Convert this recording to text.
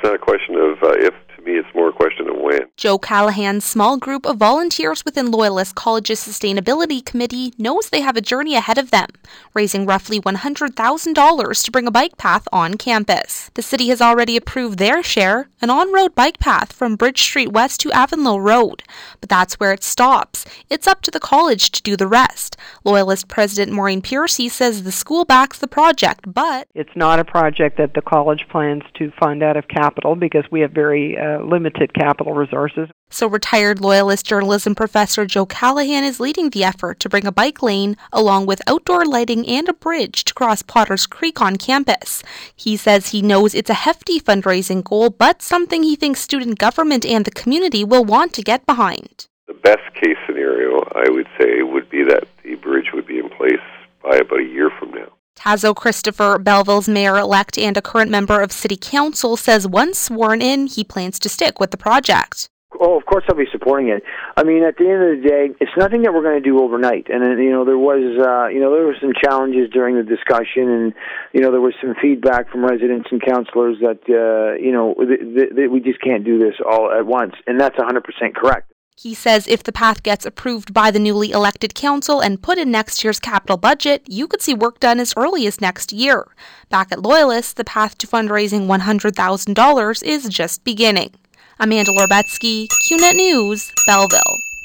not a question of if. To me, it's more a question of when. Joe Callahan's small group of volunteers within Loyalist College's Sustainability Committee knows they have a journey ahead of them, raising roughly $100,000 to bring a bike path on campus. The city has already approved their share, an on-road bike path from Bridge Street West to Avonlow Road. But that's where it stops. It's up to the college to do the rest. Loyalist President Maureen Piercy says the school backs the project, but it's not a project that the college plans to fund out of capital because we have very limited capital resources. So retired Loyalist journalism professor Joe Callahan is leading the effort to bring a bike lane along with outdoor lighting and a bridge to cross Potters Creek on campus. He says he knows it's a hefty fundraising goal, but something he thinks student government and the community will want to get behind. The best case scenario, I would say, would be that the bridge would be in place by about a year from now. Tazo Christopher, Belleville's mayor-elect and a current member of City Council, says once sworn in, he plans to stick with the project. Oh, of course I'll be supporting it. I mean, at the end of the day, it's nothing that we're going to do overnight. And there were some challenges during the discussion, and there was some feedback from residents and councillors that we just can't do this all at once, and that's 100% correct. He says if the path gets approved by the newly elected council and put in next year's capital budget, you could see work done as early as next year. Back at Loyalist, the path to fundraising $100,000 is just beginning. Amanda Lorbetsky, QNet News, Belleville.